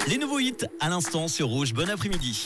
Les nouveaux hits à l'instant sur Rouge. Bon après-midi.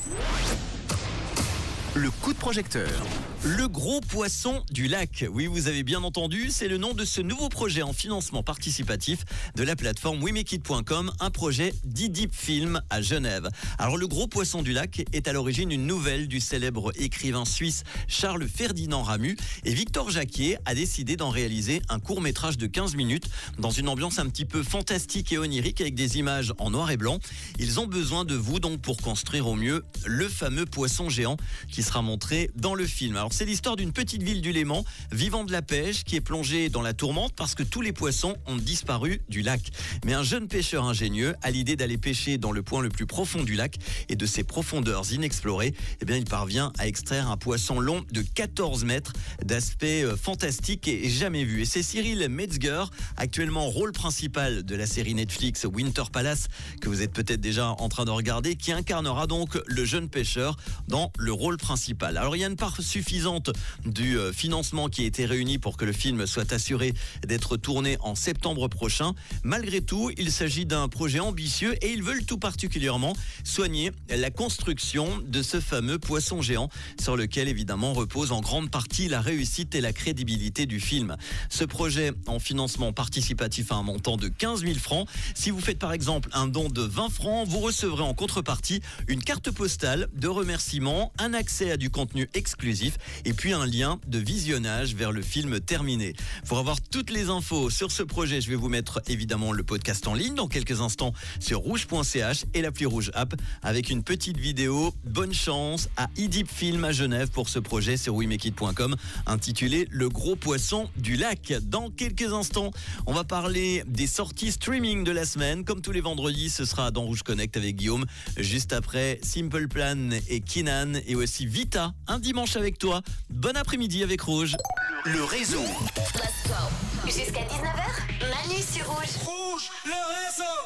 Le coup de projecteur. Le gros poisson du lac. Oui, vous avez bien entendu, c'est le nom de ce nouveau projet en financement participatif de la plateforme WeMakeIt.com, un projet d'I-Deep Film à Genève. Alors, le gros poisson du lac est à l'origine une nouvelle du célèbre écrivain suisse Charles Ferdinand Ramu, et Victor Jacquier a décidé d'en réaliser un court-métrage de 15 minutes dans une ambiance un petit peu fantastique et onirique avec des images en noir et blanc. Ils ont besoin de vous donc pour construire au mieux le fameux poisson géant qui sera montré dans le film. Alors, c'est l'histoire d'une petite ville du Léman, vivant de la pêche, qui est plongée dans la tourmente parce que tous les poissons ont disparu du lac. Mais un jeune pêcheur ingénieux a l'idée d'aller pêcher dans le point le plus profond du lac, et de ses profondeurs inexplorées, il parvient à extraire un poisson long de 14 mètres, d'aspect fantastique et jamais vu. Et c'est Cyril Metzger, actuellement rôle principal de la série Netflix Winter Palace, que vous êtes peut-être déjà en train de regarder, qui incarnera donc le jeune pêcheur dans le rôle principal. Alors, il y a une part suffisante du financement qui a été réuni pour que le film soit assuré d'être tourné en septembre prochain. Malgré tout, il s'agit d'un projet ambitieux et ils veulent tout particulièrement soigner la construction de ce fameux poisson géant sur lequel évidemment repose en grande partie la réussite et la crédibilité du film. Ce projet en financement participatif a un montant de 15 000 francs. Si vous faites par exemple un don de 20 francs, vous recevrez en contrepartie une carte postale de remerciement, un accès à du contenu exclusif et puis un lien de visionnage vers le film terminé. Pour avoir toutes les infos sur ce projet, je vais vous mettre évidemment le podcast en ligne dans quelques instants sur rouge.ch et l'appli Rouge App avec une petite vidéo. Bonne chance à I-Deep Film à Genève pour ce projet sur WeMakeIt.com intitulé Le gros poisson du lac. Dans quelques instants, on va parler des sorties streaming de la semaine. Comme tous les vendredis, ce sera dans Rouge Connect avec Guillaume. Juste après, Simple Plan et Kinan et aussi Vita, un dimanche avec toi. Bon après-midi avec Rouge. Le réseau. Let's go. Jusqu'à 19h, Manu sur Rouge. Rouge, le réseau.